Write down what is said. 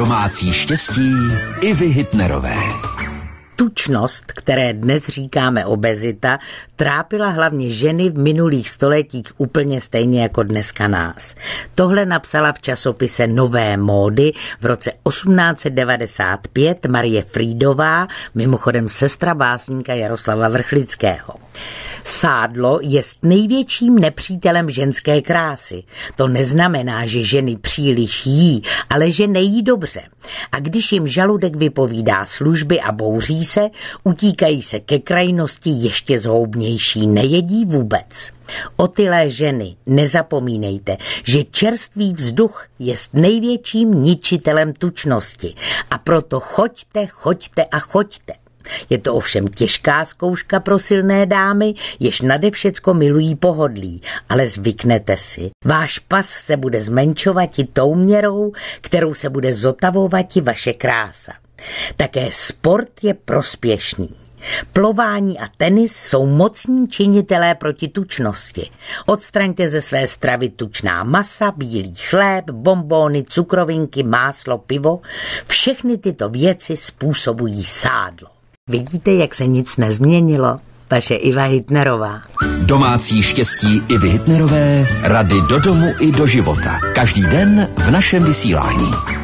Domácí štěstí Ivy Hitnerové. Tučnost, které dnes říkáme obezita, trápila hlavně ženy v minulých stoletích úplně stejně jako dneska nás. Tohle napsala v časopise Nové módy v roce 1895 Marie Frídová, mimochodem sestra básníka Jaroslava Vrchlického. Sádlo je největším nepřítelem ženské krásy. To neznamená, že ženy příliš jí, ale že nejí dobře. A když jim žaludek vypovídá služby a bouří se, utíkají se ke krajnosti ještě zhoubnější, nejedí vůbec. Otylé ženy, nezapomínejte, že čerstvý vzduch je největším ničitelem tučnosti. A proto choďte, choďte a choďte. Je to ovšem těžká zkouška pro silné dámy, jež nadevšecko milují pohodlí, ale zvyknete si. Váš pas se bude zmenšovat i tou měrou, kterou se bude zotavovat i vaše krása. Také sport je prospěšný. Plování a tenis jsou mocní činitelé proti tučnosti. Odstraňte ze své stravy tučná masa, bílý chléb, bonbóny, cukrovinky, máslo, pivo. Všechny tyto věci způsobují sádlo. Vidíte, jak se nic nezměnilo? Vaše Iva Hitnerová. Domácí štěstí Ivy Hitnerové, rady do domu i do života. Každý den v našem vysílání.